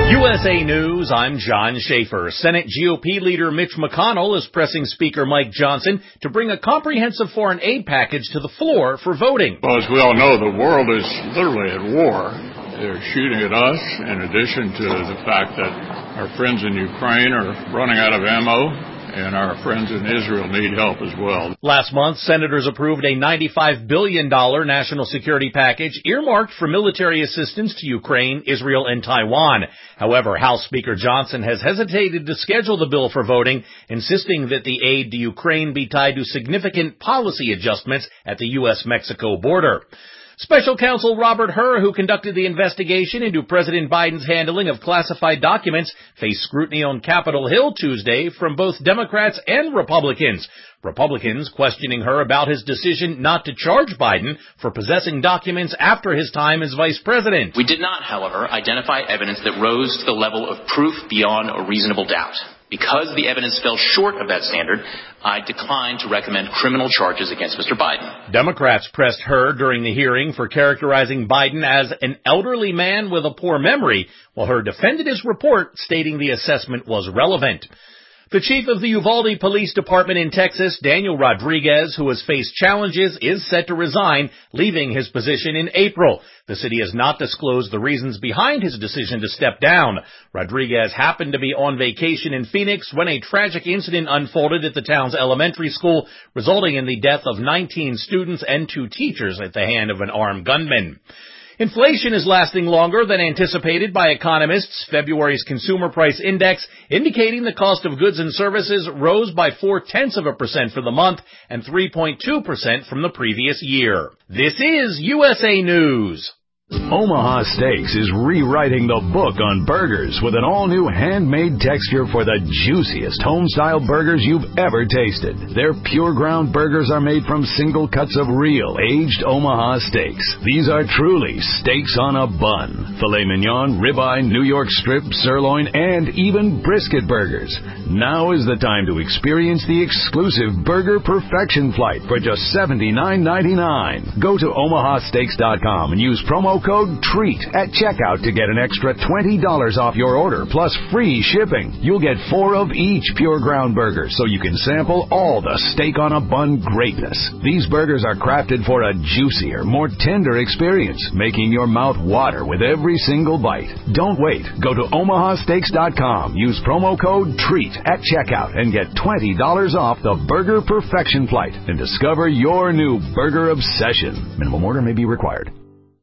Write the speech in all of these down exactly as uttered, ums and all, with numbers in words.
U S A News, I'm John Schaefer. Senate G O P leader Mitch McConnell is pressing Speaker Mike Johnson to bring a comprehensive foreign aid package to the floor for voting. Well, as we all know, the world is literally at war. They're shooting at us, in addition to the fact that our friends in Ukraine are running out of ammo, and our friends in Israel need help as well. Last month, senators approved a ninety-five billion dollars national security package earmarked for military assistance to Ukraine, Israel, and Taiwan. However, House Speaker Johnson has hesitated to schedule the bill for voting, insisting that the aid to Ukraine be tied to significant policy adjustments at the U S Mexico border. Special counsel Robert Hur, who conducted the investigation into President Biden's handling of classified documents, faced scrutiny on Capitol Hill Tuesday from both Democrats and Republicans. Republicans questioning Hur about his decision not to charge Biden for possessing documents after his time as vice president. We did not, however, identify evidence that rose to the level of proof beyond a reasonable doubt. Because the evidence fell short of that standard, I declined to recommend criminal charges against Mister Biden. Democrats pressed Hur during the hearing for characterizing Biden as an elderly man with a poor memory, while Hur defended his report, stating the assessment was relevant. The chief of the Uvalde Police Department in Texas, Daniel Rodriguez, who has faced challenges, is set to resign, leaving his position in April. The city has not disclosed the reasons behind his decision to step down. Rodriguez happened to be on vacation in Phoenix when a tragic incident unfolded at the town's elementary school, resulting in the death of nineteen students and two teachers at the hand of an armed gunman. Inflation is lasting longer than anticipated by economists. February's consumer price index indicating the cost of goods and services rose by four-tenths of a percent for the month and three point two percent from the previous year. This is U S A News. Omaha Steaks is rewriting the book on burgers with an all-new handmade texture for the juiciest home-style burgers you've ever tasted. Their pure ground burgers are made from single cuts of real, aged Omaha steaks. These are truly steaks on a bun. Filet mignon, ribeye, New York strip, sirloin, and even brisket burgers. Now is the time to experience the exclusive Burger Perfection Flight for just seventy-nine ninety-nine. Go to omaha steaks dot com and use promo code TREAT at checkout to get an extra twenty dollars off your order plus free shipping. You'll get four of each pure ground burger so you can sample all the steak on a bun greatness. These burgers are crafted for a juicier, more tender experience, making your mouth water with every single bite. Don't wait. Go to omaha steaks dot com. Use promo code TREAT at checkout and get twenty dollars off the Burger Perfection Flight and discover your new burger obsession. Minimum order may be required.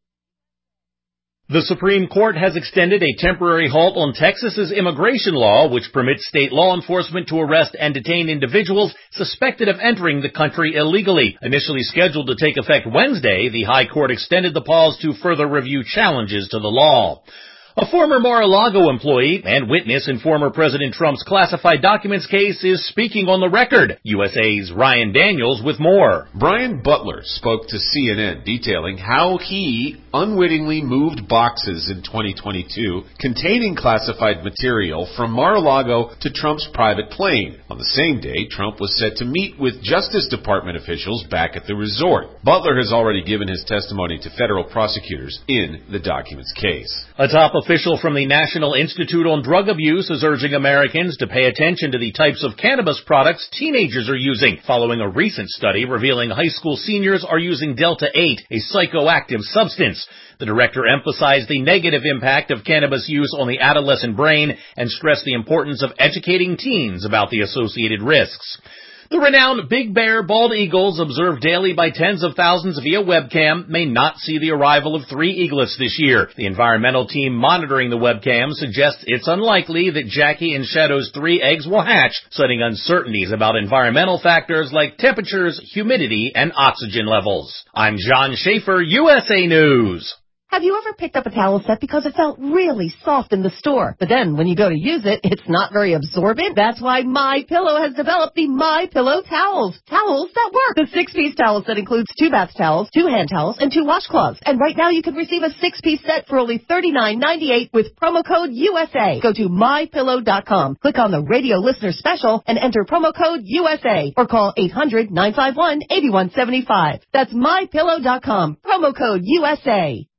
The Supreme Court has extended a temporary halt on Texas's immigration law, which permits state law enforcement to arrest and detain individuals suspected of entering the country illegally. Initially scheduled to take effect Wednesday, the High Court extended the pause to further review challenges to the law. A former Mar-a-Lago employee and witness in former President Trump's classified documents case is speaking on the record. U S A's Ryan Daniels with more. Brian Butler spoke to C N N detailing how he unwittingly moved boxes in twenty twenty-two containing classified material from Mar-a-Lago to Trump's private plane. On the same day, Trump was set to meet with Justice Department officials back at the resort. Butler has already given his testimony to federal prosecutors in the documents case. A top official from the National Institute on Drug Abuse is urging Americans to pay attention to the types of cannabis products teenagers are using, following a recent study revealing high school seniors are using Delta eight, a psychoactive substance. The director emphasized the negative impact of cannabis use on the adolescent brain and stressed the importance of educating teens about the associated risks. The renowned Big Bear bald eagles, observed daily by tens of thousands via webcam, may not see the arrival of three eaglets this year. The environmental team monitoring the webcam suggests it's unlikely that Jackie and Shadow's three eggs will hatch, citing uncertainties about environmental factors like temperatures, humidity, and oxygen levels. I'm John Schaefer, U S A News. Have you ever picked up a towel set because it felt really soft in the store, but then when you go to use it, it's not very absorbent? That's why MyPillow has developed the MyPillow towels. Towels that work. The six-piece towel set includes two bath towels, two hand towels, and two washcloths. And right now you can receive a six-piece set for only thirty-nine ninety-eight with promo code U S A. Go to my pillow dot com, click on the radio listener special, and enter promo code U S A, or call eight hundred nine five one eight one seven five. That's my pillow dot com, promo code U S A.